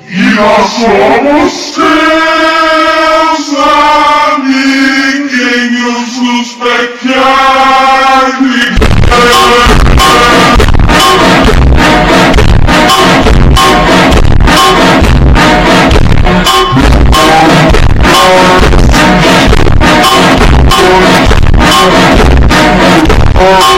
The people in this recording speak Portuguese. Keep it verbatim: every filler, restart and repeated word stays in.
E nós somos teus amiguinhos, os pequenos. Oh